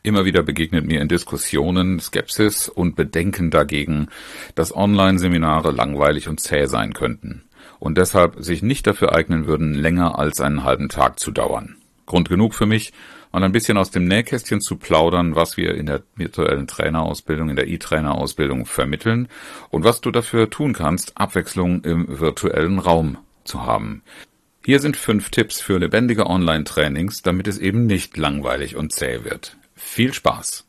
Immer wieder begegnet mir in Diskussionen Skepsis und Bedenken dagegen, dass Online-Seminare langweilig und zäh sein könnten und deshalb sich nicht dafür eignen würden, länger als einen halben Tag zu dauern. Grund genug für mich, mal ein bisschen aus dem Nähkästchen zu plaudern, was wir in der virtuellen Trainerausbildung, in der E-Trainer-Ausbildung vermitteln und was du dafür tun kannst, Abwechslung im virtuellen Raum zu haben. Hier sind 5 Tipps für lebendige Online-Trainings, damit es eben nicht langweilig und zäh wird. Viel Spaß!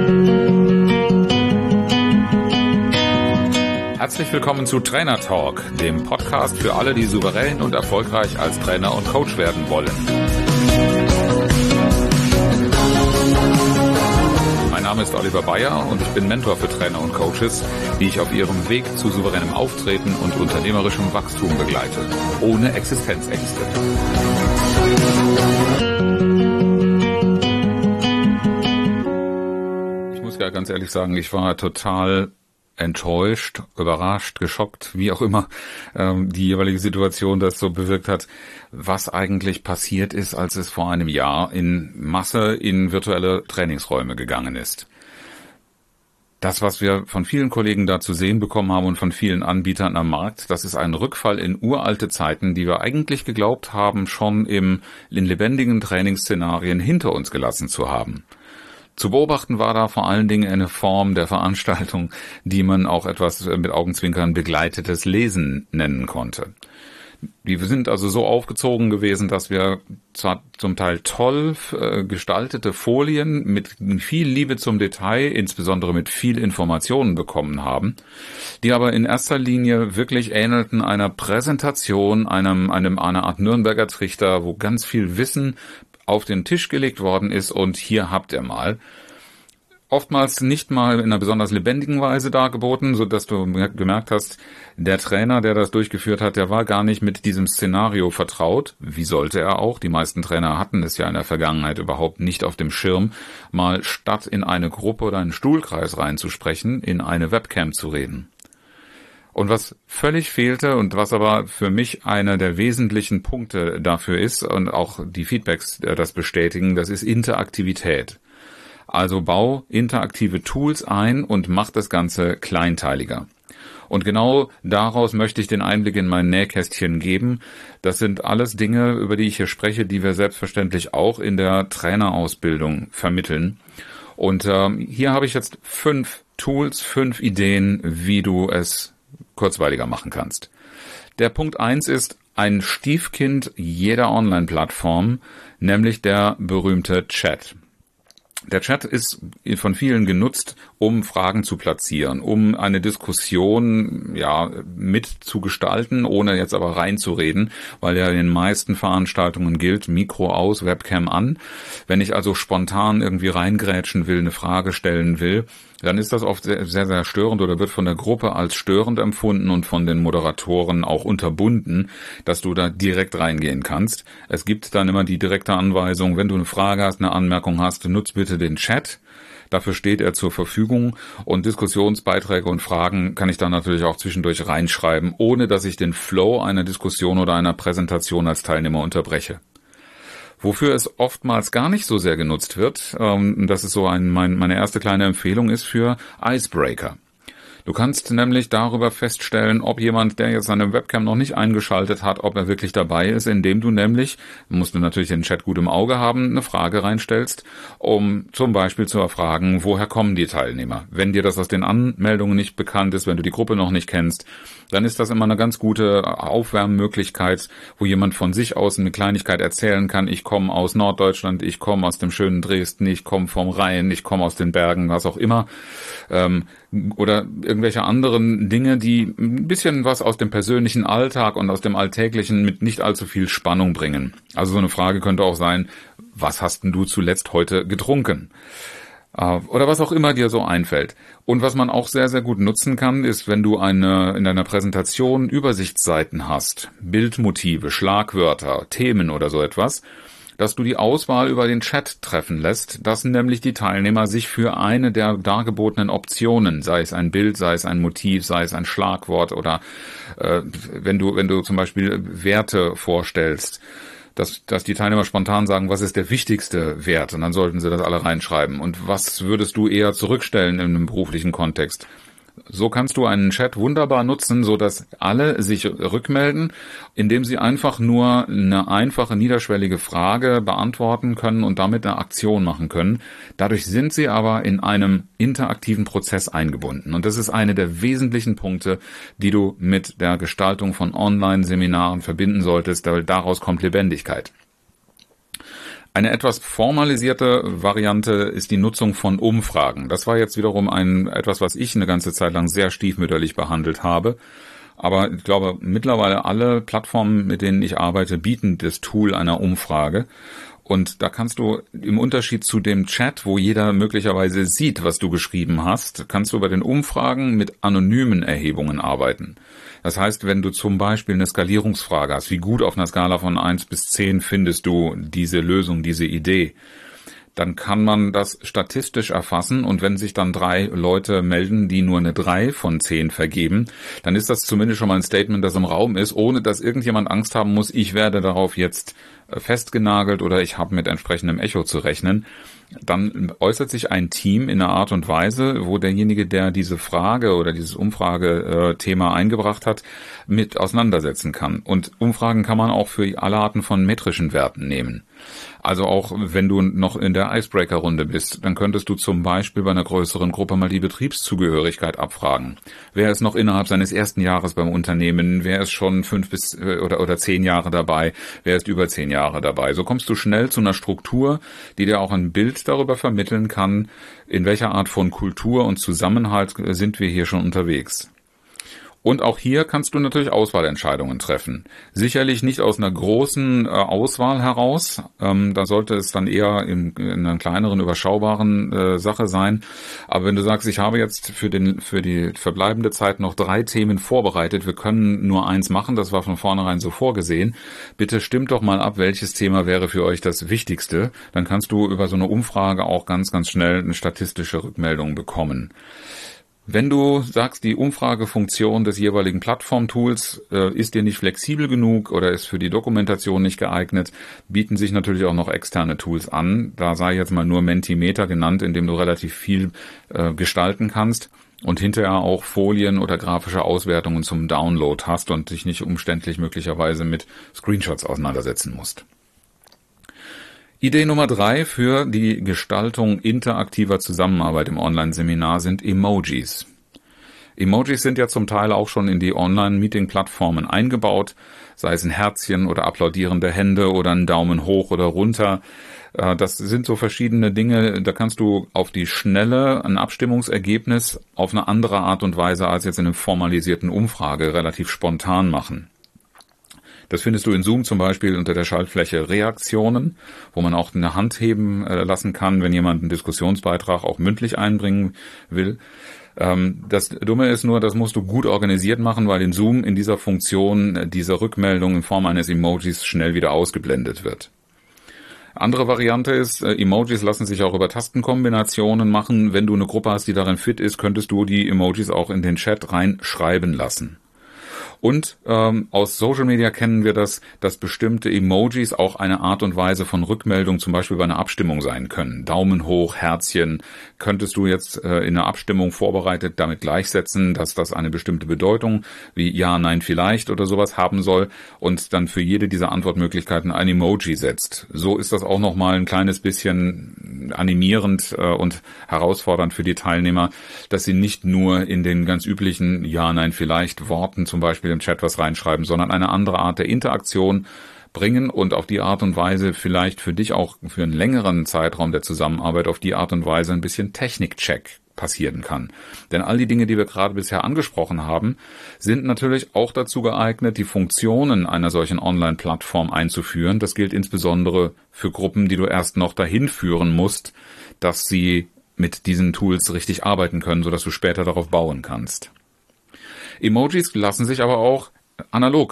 Herzlich willkommen zu Trainer Talk, dem Podcast für alle, die souverän und erfolgreich als Trainer und Coach werden wollen. Mein Name ist Oliver Bayer und ich bin Mentor für Trainer und Coaches, die ich auf ihrem Weg zu souveränem Auftreten und unternehmerischem Wachstum begleite, ohne Existenzängste. Ich muss ja ganz ehrlich sagen, ich war total enttäuscht, überrascht, geschockt, wie auch immer die jeweilige Situation das so bewirkt hat, was eigentlich passiert ist, als es vor einem Jahr in Masse in virtuelle Trainingsräume gegangen ist. Das, was wir von vielen Kollegen da zu sehen bekommen haben und von vielen Anbietern am Markt, das ist ein Rückfall in uralte Zeiten, die wir eigentlich geglaubt haben, schon in lebendigen Trainingsszenarien hinter uns gelassen zu haben. Zu beobachten war da vor allen Dingen eine Form der Veranstaltung, die man auch etwas mit Augenzwinkern begleitetes Lesen nennen konnte. Die sind also so aufgezogen gewesen, dass wir zwar zum Teil toll gestaltete Folien mit viel Liebe zum Detail, insbesondere mit viel Informationen bekommen haben, die aber in erster Linie wirklich ähnelten einer Präsentation, einer Art Nürnberger Trichter, wo ganz viel Wissen auf den Tisch gelegt worden ist und hier habt ihr mal. Oftmals nicht mal in einer besonders lebendigen Weise dargeboten, so dass du gemerkt hast, der Trainer, der das durchgeführt hat, der war gar nicht mit diesem Szenario vertraut. Wie sollte er auch? Die meisten Trainer hatten es ja in der Vergangenheit überhaupt nicht auf dem Schirm, mal statt in eine Gruppe oder einen Stuhlkreis reinzusprechen, in eine Webcam zu reden. Und was völlig fehlte und was aber für mich einer der wesentlichen Punkte dafür ist und auch die Feedbacks das bestätigen, das ist Interaktivität. Also bau interaktive Tools ein und mach das Ganze kleinteiliger. Und genau daraus möchte ich den Einblick in mein Nähkästchen geben. Das sind alles Dinge, über die ich hier spreche, die wir selbstverständlich auch in der Trainerausbildung vermitteln. Und hier habe ich jetzt 5 Tools, 5 Ideen, wie du es kurzweiliger machen kannst. Der Punkt 1 ist ein Stiefkind jeder Online-Plattform, nämlich der berühmte Chat. Der Chat ist von vielen genutzt, um Fragen zu platzieren, um eine Diskussion mit zu gestalten, ohne jetzt aber reinzureden, weil ja in den meisten Veranstaltungen gilt, Mikro aus, Webcam an. Wenn ich also spontan irgendwie reingrätschen will, eine Frage stellen will, dann ist das oft sehr, sehr, sehr störend oder wird von der Gruppe als störend empfunden und von den Moderatoren auch unterbunden, dass du da direkt reingehen kannst. Es gibt dann immer die direkte Anweisung, wenn du eine Frage hast, eine Anmerkung hast, nutz bitte den Chat. Dafür steht er zur Verfügung und Diskussionsbeiträge und Fragen kann ich dann natürlich auch zwischendurch reinschreiben, ohne dass ich den Flow einer Diskussion oder einer Präsentation als Teilnehmer unterbreche. Wofür es oftmals gar nicht so sehr genutzt wird, das ist so meine erste kleine Empfehlung ist für Icebreaker. Du kannst nämlich darüber feststellen, ob jemand, der jetzt seine Webcam noch nicht eingeschaltet hat, ob er wirklich dabei ist, indem du nämlich, musst du natürlich den Chat gut im Auge haben, eine Frage reinstellst, um zum Beispiel zu erfragen, woher kommen die Teilnehmer. Wenn dir das aus den Anmeldungen nicht bekannt ist, wenn du die Gruppe noch nicht kennst, dann ist das immer eine ganz gute Aufwärmmöglichkeit, wo jemand von sich aus eine Kleinigkeit erzählen kann. Ich komme aus Norddeutschland, ich komme aus dem schönen Dresden, ich komme vom Rhein, ich komme aus den Bergen, was auch immer. Oder irgendwelche anderen Dinge, die ein bisschen was aus dem persönlichen Alltag und aus dem Alltäglichen mit nicht allzu viel Spannung bringen. Also so eine Frage könnte auch sein, was hast denn du zuletzt heute getrunken? Oder was auch immer dir so einfällt. Und was man auch sehr, sehr gut nutzen kann, ist, wenn du in deiner Präsentation Übersichtsseiten hast, Bildmotive, Schlagwörter, Themen oder so etwas, dass du die Auswahl über den Chat treffen lässt, dass nämlich die Teilnehmer sich für eine der dargebotenen Optionen, sei es ein Bild, sei es ein Motiv, sei es ein Schlagwort oder wenn du zum Beispiel Werte vorstellst, dass die Teilnehmer spontan sagen, was ist der wichtigste Wert? Und dann sollten sie das alle reinschreiben. Und was würdest du eher zurückstellen in einem beruflichen Kontext? So kannst du einen Chat wunderbar nutzen, so dass alle sich rückmelden, indem sie einfach nur eine einfache, niederschwellige Frage beantworten können und damit eine Aktion machen können. Dadurch sind sie aber in einem interaktiven Prozess eingebunden. Und das ist eine der wesentlichen Punkte, die du mit der Gestaltung von Online-Seminaren verbinden solltest, weil daraus kommt Lebendigkeit. Eine etwas formalisierte Variante ist die Nutzung von Umfragen. Das war jetzt wiederum etwas, was ich eine ganze Zeit lang sehr stiefmütterlich behandelt habe. Aber ich glaube, mittlerweile alle Plattformen, mit denen ich arbeite, bieten das Tool einer Umfrage. Und da kannst du im Unterschied zu dem Chat, wo jeder möglicherweise sieht, was du geschrieben hast, kannst du bei den Umfragen mit anonymen Erhebungen arbeiten. Das heißt, wenn du zum Beispiel eine Skalierungsfrage hast, wie gut auf einer Skala von 1 bis 10 findest du diese Lösung, diese Idee, dann kann man das statistisch erfassen und wenn sich dann 3 Leute melden, die nur eine 3 von 10 vergeben, dann ist das zumindest schon mal ein Statement, das im Raum ist, ohne dass irgendjemand Angst haben muss, ich werde darauf jetzt festgenagelt oder ich habe mit entsprechendem Echo zu rechnen. Dann äußert sich ein Team in einer Art und Weise, wo derjenige, der diese Frage oder dieses Umfragethema eingebracht hat, mit auseinandersetzen kann. Und Umfragen kann man auch für alle Arten von metrischen Werten nehmen. Also auch wenn du noch in der Icebreaker-Runde bist, dann könntest du zum Beispiel bei einer größeren Gruppe mal die Betriebszugehörigkeit abfragen. Wer ist noch innerhalb seines ersten Jahres beim Unternehmen? Wer ist schon 5 bis oder 10 Jahre dabei? Wer ist über 10 Jahre dabei? So kommst du schnell zu einer Struktur, die dir auch ein Bild darüber vermitteln kann, in welcher Art von Kultur und Zusammenhalt sind wir hier schon unterwegs. Und auch hier kannst du natürlich Auswahlentscheidungen treffen. Sicherlich nicht aus einer großen Auswahl heraus. Da sollte es dann eher in einer kleineren, überschaubaren Sache sein. Aber wenn du sagst, ich habe jetzt für die verbleibende Zeit noch 3 Themen vorbereitet, wir können nur eins machen, das war von vornherein so vorgesehen. Bitte stimmt doch mal ab, welches Thema wäre für euch das Wichtigste. Dann kannst du über so eine Umfrage auch ganz, ganz schnell eine statistische Rückmeldung bekommen. Wenn du sagst, die Umfragefunktion des jeweiligen Plattformtools ist dir nicht flexibel genug oder ist für die Dokumentation nicht geeignet, bieten sich natürlich auch noch externe Tools an. Da sei jetzt mal nur Mentimeter genannt, in dem du relativ viel gestalten kannst und hinterher auch Folien oder grafische Auswertungen zum Download hast und dich nicht umständlich möglicherweise mit Screenshots auseinandersetzen musst. Idee Nummer 3 für die Gestaltung interaktiver Zusammenarbeit im Online-Seminar sind Emojis. Emojis sind ja zum Teil auch schon in die Online-Meeting-Plattformen eingebaut, sei es ein Herzchen oder applaudierende Hände oder ein Daumen hoch oder runter. Das sind so verschiedene Dinge, da kannst du auf die Schnelle ein Abstimmungsergebnis auf eine andere Art und Weise als jetzt in einer formalisierten Umfrage relativ spontan machen. Das findest du in Zoom zum Beispiel unter der Schaltfläche Reaktionen, wo man auch eine Hand heben lassen kann, wenn jemand einen Diskussionsbeitrag auch mündlich einbringen will. Das Dumme ist nur, das musst du gut organisiert machen, weil in Zoom in dieser Funktion diese Rückmeldung in Form eines Emojis schnell wieder ausgeblendet wird. Andere Variante ist, Emojis lassen sich auch über Tastenkombinationen machen. Wenn du eine Gruppe hast, die darin fit ist, könntest du die Emojis auch in den Chat reinschreiben lassen. Und aus Social Media kennen wir das, dass bestimmte Emojis auch eine Art und Weise von Rückmeldung zum Beispiel bei einer Abstimmung sein können. Daumen hoch, Herzchen, könntest du jetzt in einer Abstimmung vorbereitet damit gleichsetzen, dass das eine bestimmte Bedeutung wie Ja, Nein, vielleicht oder sowas haben soll und dann für jede dieser Antwortmöglichkeiten ein Emoji setzt. So ist das auch nochmal ein kleines bisschen animierend und herausfordernd für die Teilnehmer, dass sie nicht nur in den ganz üblichen Ja, Nein, vielleicht Worten zum Beispiel im Chat was reinschreiben, sondern eine andere Art der Interaktion bringen und auf die Art und Weise vielleicht für dich auch für einen längeren Zeitraum der Zusammenarbeit auf die Art und Weise ein bisschen Technikcheck passieren kann. Denn all die Dinge, die wir gerade bisher angesprochen haben, sind natürlich auch dazu geeignet, die Funktionen einer solchen Online-Plattform einzuführen. Das gilt insbesondere für Gruppen, die du erst noch dahin führen musst, dass sie mit diesen Tools richtig arbeiten können, sodass du später darauf bauen kannst. Emojis lassen sich aber auch analog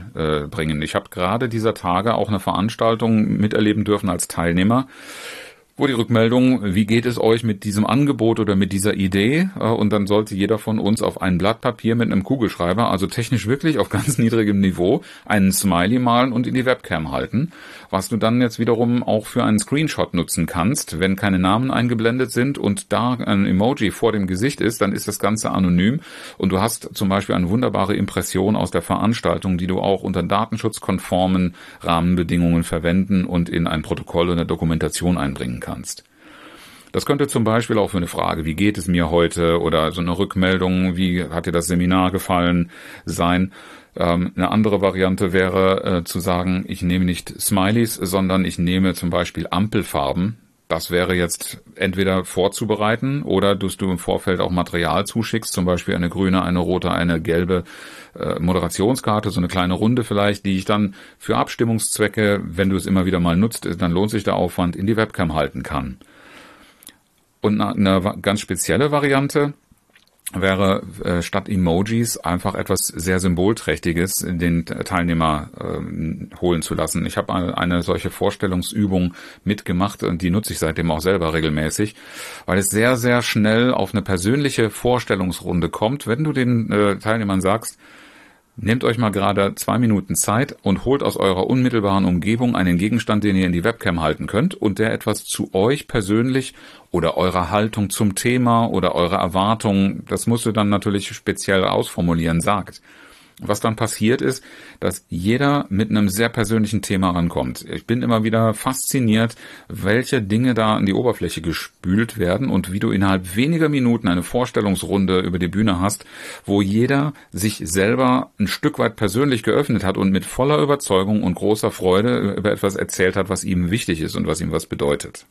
einbringen. Ich habe gerade dieser Tage auch eine Veranstaltung miterleben dürfen als Teilnehmer, wo die Rückmeldung, wie geht es euch mit diesem Angebot oder mit dieser Idee? Und dann sollte jeder von uns auf ein Blatt Papier mit einem Kugelschreiber, also technisch wirklich auf ganz niedrigem Niveau, einen Smiley malen und in die Webcam halten, was du dann jetzt wiederum auch für einen Screenshot nutzen kannst. Wenn keine Namen eingeblendet sind und da ein Emoji vor dem Gesicht ist, dann ist das Ganze anonym und du hast zum Beispiel eine wunderbare Impression aus der Veranstaltung, die du auch unter datenschutzkonformen Rahmenbedingungen verwenden und in ein Protokoll oder Dokumentation einbringen kannst. Das könnte zum Beispiel auch für eine Frage, wie geht es mir heute, oder so eine Rückmeldung, wie hat dir das Seminar gefallen, sein. Eine andere Variante wäre zu sagen, ich nehme nicht Smileys, sondern ich nehme zum Beispiel Ampelfarben. Das wäre jetzt entweder vorzubereiten oder dass du im Vorfeld auch Material zuschickst, zum Beispiel eine grüne, eine rote, eine gelbe Moderationskarte, so eine kleine Runde vielleicht, die ich dann für Abstimmungszwecke, wenn du es immer wieder mal nutzt, dann lohnt sich der Aufwand, in die Webcam halten kann. Und eine ganz spezielle Variante wäre statt Emojis einfach etwas sehr Symbolträchtiges den Teilnehmer holen zu lassen. Ich habe eine solche Vorstellungsübung mitgemacht und die nutze ich seitdem auch selber regelmäßig, weil es sehr, sehr schnell auf eine persönliche Vorstellungsrunde kommt, wenn du den Teilnehmern sagst, nehmt euch mal gerade 2 Minuten Zeit und holt aus eurer unmittelbaren Umgebung einen Gegenstand, den ihr in die Webcam halten könnt und der etwas zu euch persönlich oder eurer Haltung zum Thema oder eurer Erwartungen, das musst du dann natürlich speziell ausformulieren, sagt. Was dann passiert ist, dass jeder mit einem sehr persönlichen Thema rankommt. Ich bin immer wieder fasziniert, welche Dinge da an die Oberfläche gespült werden und wie du innerhalb weniger Minuten eine Vorstellungsrunde über die Bühne hast, wo jeder sich selber ein Stück weit persönlich geöffnet hat und mit voller Überzeugung und großer Freude über etwas erzählt hat, was ihm wichtig ist und was ihm was bedeutet.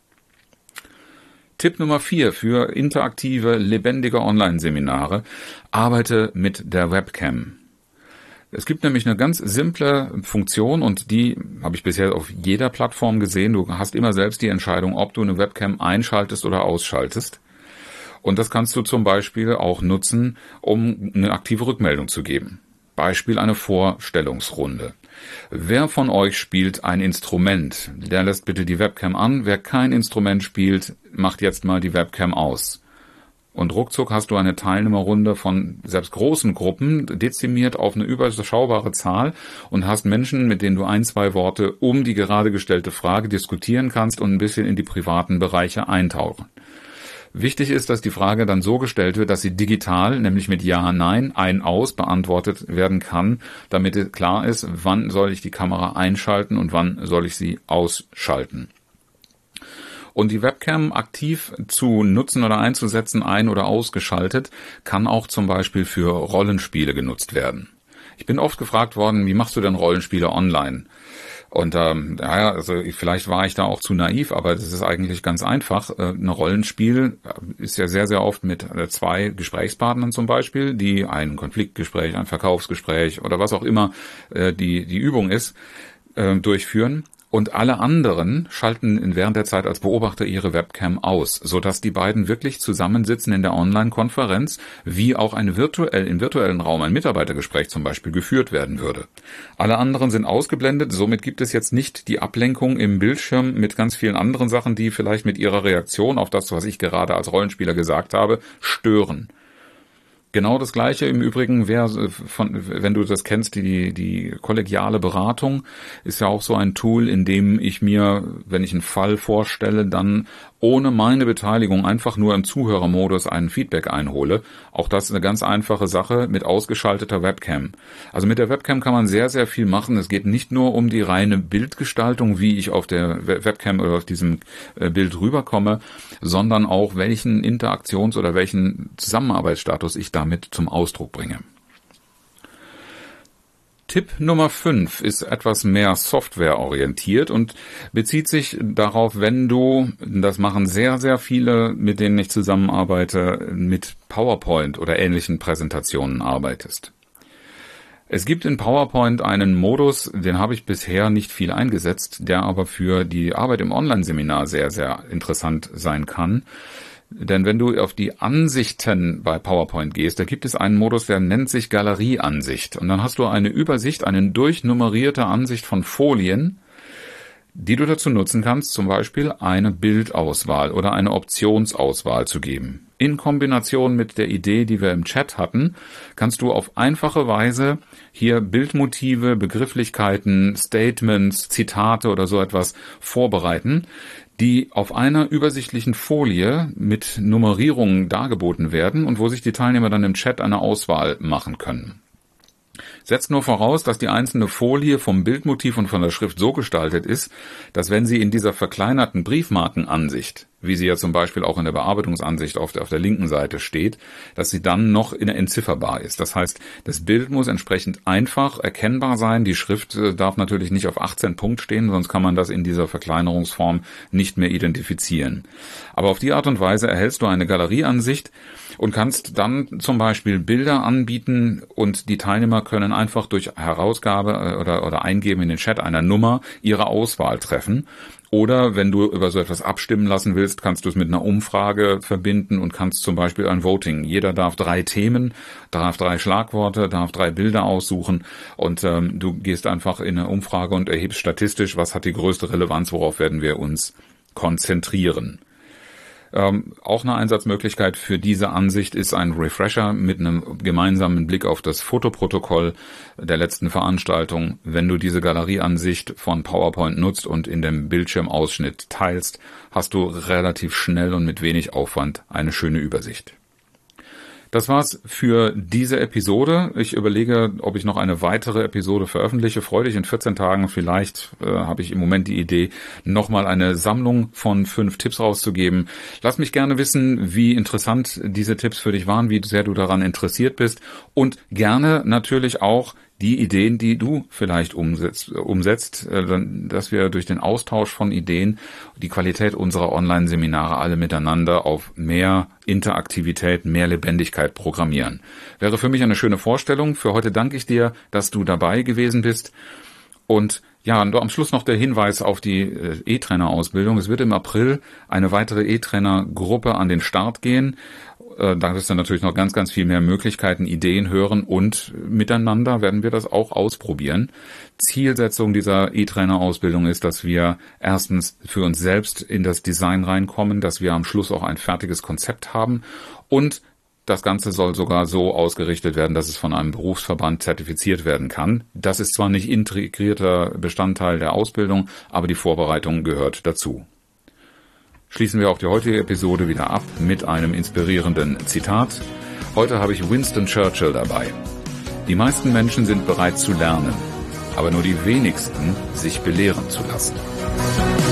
Tipp Nummer 4 für interaktive, lebendige Online-Seminare: Arbeite mit der Webcam. Es gibt nämlich eine ganz simple Funktion und die habe ich bisher auf jeder Plattform gesehen. Du hast immer selbst die Entscheidung, ob du eine Webcam einschaltest oder ausschaltest. Und das kannst du zum Beispiel auch nutzen, um eine aktive Rückmeldung zu geben. Beispiel eine Vorstellungsrunde. Wer von euch spielt ein Instrument? Der lässt bitte die Webcam an. Wer kein Instrument spielt, macht jetzt mal die Webcam aus. Und ruckzuck hast du eine Teilnehmerrunde von selbst großen Gruppen dezimiert auf eine überschaubare Zahl und hast Menschen, mit denen du 1-2 Worte um die gerade gestellte Frage diskutieren kannst und ein bisschen in die privaten Bereiche eintauchen. Wichtig ist, dass die Frage dann so gestellt wird, dass sie digital, nämlich mit Ja, Nein, Ein, Aus beantwortet werden kann, damit klar ist, wann soll ich die Kamera einschalten und wann soll ich sie ausschalten. Und die Webcam aktiv zu nutzen oder einzusetzen, ein- oder ausgeschaltet, kann auch zum Beispiel für Rollenspiele genutzt werden. Ich bin oft gefragt worden, wie machst du denn Rollenspiele online? Und also vielleicht war ich da auch zu naiv, aber das ist eigentlich ganz einfach. Ein Rollenspiel ist ja sehr, sehr oft mit 2 Gesprächspartnern zum Beispiel, die ein Konfliktgespräch, ein Verkaufsgespräch oder was auch immer die Übung ist, durchführen. Und alle anderen schalten während der Zeit als Beobachter ihre Webcam aus, sodass die beiden wirklich zusammensitzen in der Online-Konferenz, wie auch im virtuellen Raum ein Mitarbeitergespräch zum Beispiel geführt werden würde. Alle anderen sind ausgeblendet, somit gibt es jetzt nicht die Ablenkung im Bildschirm mit ganz vielen anderen Sachen, die vielleicht mit ihrer Reaktion auf das, was ich gerade als Rollenspieler gesagt habe, stören. Genau das Gleiche im Übrigen wäre, wenn du das kennst, die kollegiale Beratung ist ja auch so ein Tool, in dem ich mir, wenn ich einen Fall vorstelle, dann ohne meine Beteiligung einfach nur im Zuhörermodus einen Feedback einhole. Auch das ist eine ganz einfache Sache mit ausgeschalteter Webcam. Also mit der Webcam kann man sehr, sehr viel machen. Es geht nicht nur um die reine Bildgestaltung, wie ich auf der Webcam oder auf diesem Bild rüberkomme, sondern auch welchen Interaktions- oder welchen Zusammenarbeitsstatus ich damit zum Ausdruck bringe. Tipp Nummer 5 ist etwas mehr softwareorientiert und bezieht sich darauf, wenn du, das machen sehr, sehr viele, mit denen ich zusammenarbeite, mit PowerPoint oder ähnlichen Präsentationen arbeitest. Es gibt in PowerPoint einen Modus, den habe ich bisher nicht viel eingesetzt, der aber für die Arbeit im Online-Seminar sehr, sehr interessant sein kann. Denn wenn du auf die Ansichten bei PowerPoint gehst, da gibt es einen Modus, der nennt sich Galerieansicht. Und dann hast du eine Übersicht, eine durchnummerierte Ansicht von Folien, die du dazu nutzen kannst, zum Beispiel eine Bildauswahl oder eine Optionsauswahl zu geben. In Kombination mit der Idee, die wir im Chat hatten, kannst du auf einfache Weise hier Bildmotive, Begrifflichkeiten, Statements, Zitate oder so etwas vorbereiten, die auf einer übersichtlichen Folie mit Nummerierungen dargeboten werden und wo sich die Teilnehmer dann im Chat eine Auswahl machen können. Setzt nur voraus, dass die einzelne Folie vom Bildmotiv und von der Schrift so gestaltet ist, dass wenn sie in dieser verkleinerten Briefmarkenansicht, wie sie ja zum Beispiel auch in der Bearbeitungsansicht auf der linken Seite steht, dass sie dann noch entzifferbar ist. Das heißt, das Bild muss entsprechend einfach erkennbar sein. Die Schrift darf natürlich nicht auf 18 Punkt stehen, sonst kann man das in dieser Verkleinerungsform nicht mehr identifizieren. Aber auf die Art und Weise erhältst du eine Galerieansicht und kannst dann zum Beispiel Bilder anbieten und die Teilnehmer können einfach durch Herausgabe oder Eingeben in den Chat einer Nummer ihre Auswahl treffen. Oder wenn du über so etwas abstimmen lassen willst, kannst du es mit einer Umfrage verbinden und kannst zum Beispiel ein Voting. Jeder darf 3 Themen, darf 3 Schlagworte, darf 3 Bilder aussuchen und du gehst einfach in eine Umfrage und erhebst statistisch, was hat die größte Relevanz, worauf werden wir uns konzentrieren. Auch eine Einsatzmöglichkeit für diese Ansicht ist ein Refresher mit einem gemeinsamen Blick auf das Fotoprotokoll der letzten Veranstaltung. Wenn du diese Galerieansicht von PowerPoint nutzt und in dem Bildschirmausschnitt teilst, hast du relativ schnell und mit wenig Aufwand eine schöne Übersicht. Das war's für diese Episode. Ich überlege, ob ich noch eine weitere Episode veröffentliche. Freue dich in 14 Tagen. Vielleicht habe ich im Moment die Idee, nochmal eine Sammlung von 5 Tipps rauszugeben. Lass mich gerne wissen, wie interessant diese Tipps für dich waren, wie sehr du daran interessiert bist und gerne natürlich auch die Ideen, die du vielleicht umsetzt, dass wir durch den Austausch von Ideen die Qualität unserer Online-Seminare alle miteinander auf mehr Interaktivität, mehr Lebendigkeit programmieren. Wäre für mich eine schöne Vorstellung. Für heute danke ich dir, dass du dabei gewesen bist. Und ja, und am Schluss noch der Hinweis auf die E-Trainer-Ausbildung. Es wird im April eine weitere E-Trainer-Gruppe an den Start gehen. Da ist dann natürlich noch ganz, ganz viel mehr Möglichkeiten, Ideen hören und miteinander werden wir das auch ausprobieren. Zielsetzung dieser E-Trainer-Ausbildung ist, dass wir erstens für uns selbst in das Design reinkommen, dass wir am Schluss auch ein fertiges Konzept haben und das Ganze soll sogar so ausgerichtet werden, dass es von einem Berufsverband zertifiziert werden kann. Das ist zwar nicht integrierter Bestandteil der Ausbildung, aber die Vorbereitung gehört dazu. Schließen wir auch die heutige Episode wieder ab mit einem inspirierenden Zitat. Heute habe ich Winston Churchill dabei. Die meisten Menschen sind bereit zu lernen, aber nur die wenigsten sich belehren zu lassen.